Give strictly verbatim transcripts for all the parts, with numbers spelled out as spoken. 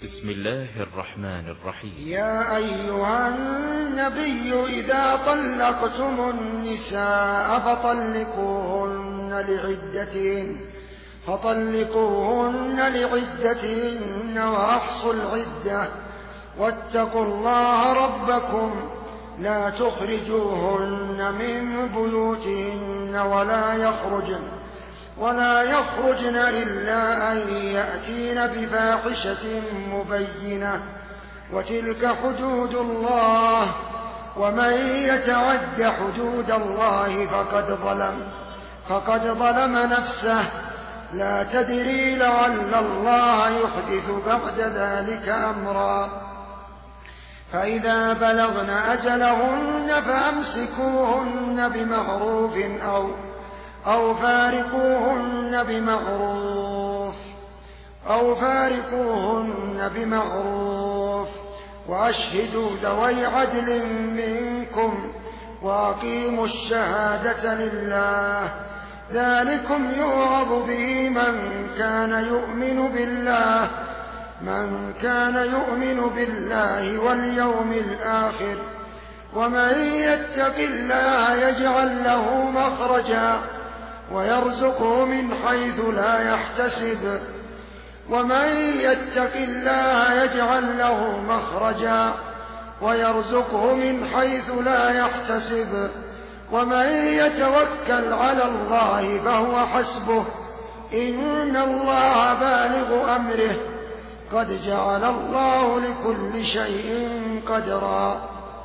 بسم الله الرحمن الرحيم. يا أيها النبي إذا طلقتم النساء فطلقوهن لعدتهن فطلقوهن لعدتهن وأحصوا العدة واتقوا الله ربكم لا تخرجوهن من بيوتهن ولا يخرجن ولا يخرجن إلا أن يأتين بفاحشة مبينة وتلك حدود الله ومن يتعد حدود الله فقد ظلم فقد ظلم نفسه لا تدري لعل الله يحدث بعد ذلك أمرا فإذا بلغن أجلهن فأمسكوهن بمعروف أو أو فارقوهن بمعروف أو فارقوهن بمعروف وأشهدوا ذوي عدل منكم وأقيموا الشهادة لله ذلكم يوعظ به من كان يؤمن بالله من كان يؤمن بالله واليوم الآخر ومن يتق الله يجعل له مخرجا ويرزقه من حيث لا يحتسب ومن يتق الله يجعل له مخرجا ويرزقه من حيث لا يحتسب ومن يتوكل على الله فهو حسبه إن الله بالغ أمره قد جعل الله لكل شيء قدرا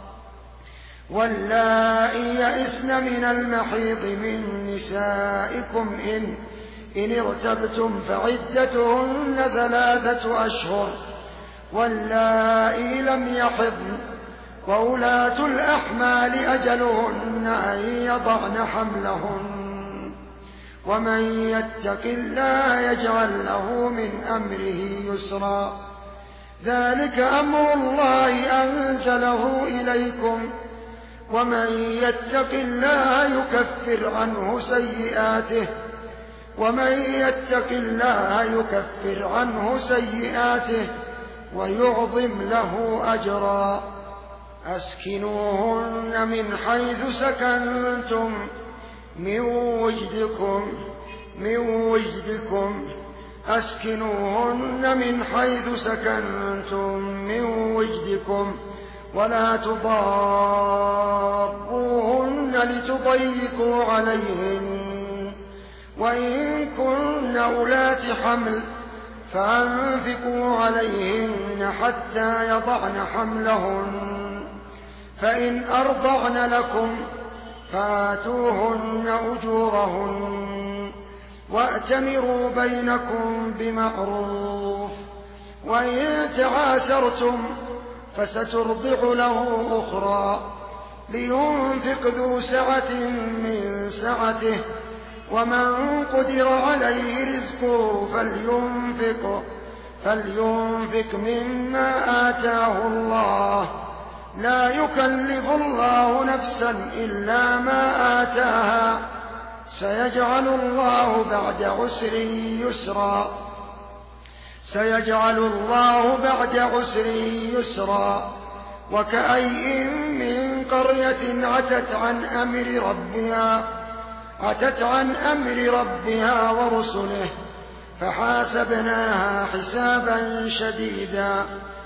واللائي يئسن من المحيض من نسائكم إن, إن ارتبتم فعدتهن ثلاثة أشهر واللائي لم يحضن وأولاة الأحمال أجلهن أن يضعن حملهن ومن يتق الله يجعل له من أمره يسرا ذلك أمر الله أنزله إليكم ومن يتق الله يكفر عنه سيئاته ومن يتق الله يكفر عنه سيئاته ويعظم له أجرا أسكنوهن من حيث سكنتم من وجدكم من وجدكم أسكنوهن من حيث سكنتم من وجدكم ولا تضاروهن لتضيقوا عليهن وإن كن أولات حمل فأنفقوا عليهن حتى يضعن حملهن فإن أرضعن لكم فآتوهن أجورهن وأتمروا بينكم بمعروف وإن تعاسرتم فسترضع له أخرى لينفق ذو سعة من سعته ومن قدر عليه رزقه فلينفق فلينفق مما آتاه الله لا يكلف الله نفسا إلا ما آتاها سيجعل الله بعد عسر يسرا سيجعل الله بعد عسر يسرا وكأي من قرية عتت عن أمر ربها عتت عن أمر ربها ورسله فحاسبناها حسابا شديدا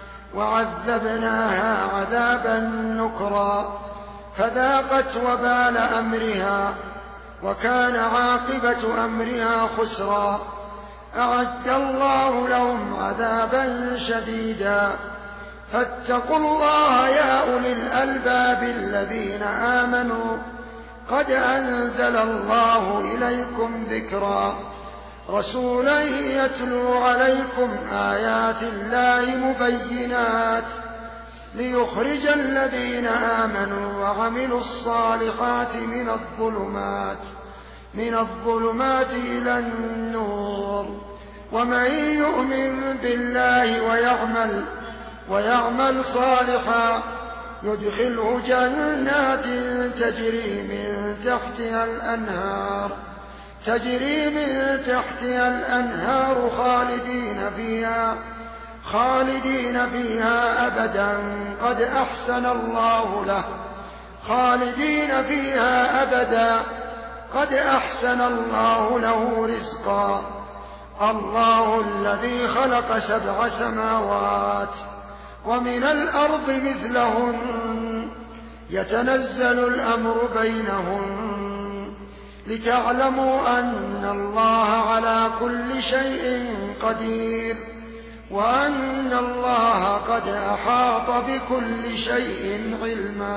وعذبناها عذابا نكرا فذاقت وبال أمرها وكان عاقبة أمرها خسرا أعد الله لهم عذابا شديدا فاتقوا الله يا أولي الألباب الذين آمنوا قد أنزل الله إليكم ذكرا رسولا يتلو عليكم آيات الله مبينات ليخرج الذين آمنوا وعملوا الصالحات من الظلمات من الظلمات إلى النور ومن يؤمن بالله ويعمل ويعمل صالحا يدخله جنات تجري من تحتها الأنهار تجري من تحتها الأنهار خالدين فيها خالدين فيها أبدا قد أحسن الله له خالدين فيها أبدا قد أحسن الله له رزقا. الله الذي خلق سبع سماوات ومن الأرض مثلهن يتنزل الأمر بينهن لتعلموا أن الله على كل شيء قدير وأن الله قد أحاط بكل شيء علما.